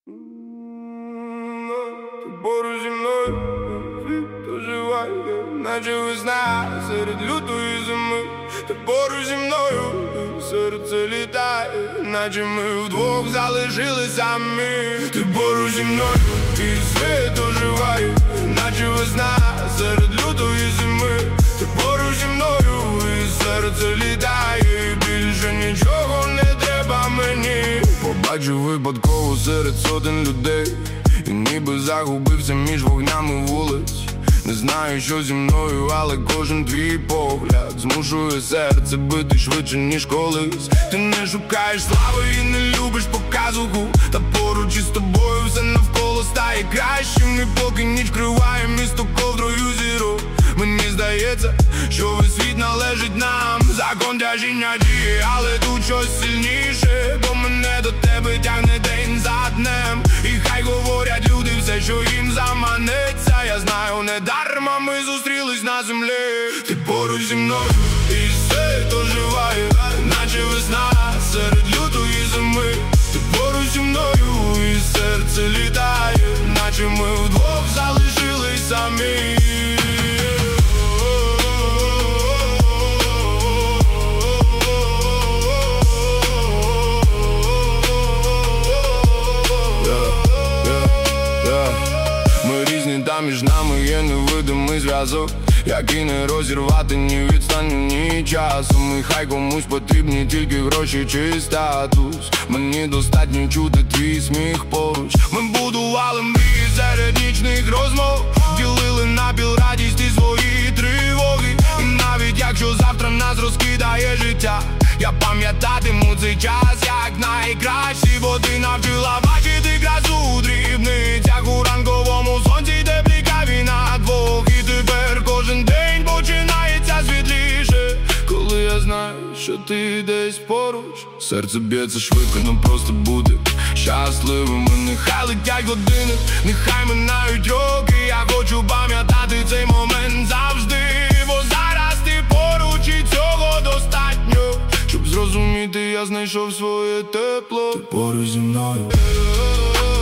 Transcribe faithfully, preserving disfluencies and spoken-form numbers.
Ти поруч зі мною, світ оживає, наче весна серед лютої зими. Ти поруч зі мною, серце літає, наче ми вдвох залишились самі. Ти поруч зі мною, і світ оживає, наче весна серед лютої зими. Ти поруч зі мною, і серце літає, більше нічого не треба мені. Побачив випадково серед сотень людей, і ніби загубився між вогнями вулиць. Не знаю, що зі мною, але кожен твій погляд змушує серце бити швидше, ніж колись. Ти не шукаєш слави і не любиш показуху, та поруч із тобою все навколо стає кращим. І поки ніч вкриває місто ковдрою зірок, мені здається, що весь світ належить нам. Закон тяжіння діє, але тут щось сильніше, бо мене до тебе тягне день за днем. І хай говорять люди все, що їм заманеться, я знаю, не дарма ми зустрілись на землі. Ти поруч зі мною, і світ оживає, наче весна серед лютої зими. Ти поруч зі мною, і серце літає, наче ми вдвох залишились самі. Та між нами є невидимий зв'язок, який не розірвати ні відстані, ні часом. І хай комусь потрібні тільки гроші чи статус, мені достатньо чути твій сміх поруч. Ми будували мрії серед нічних розмов, ділили напіл радість і свої тривоги. І навіть якщо завтра нас розкидає життя, я пам'ятатиму цей час як найкращий, бо ти навчила бачити красу у дрібницях, у ранковому сонці теплій каві на двох. І тепер кожен день починається світліше, коли я знаю, що ти десь поруч. Серце б'ється швидко, но просто буде щасливими. Нехай летять години, нехай минають роки, я хочу пам'ятати цей момент завжди, бо зараз ти поруч і цього достатньо, щоб зрозуміти, я знайшов своє тепло. Ти поруч зі мною.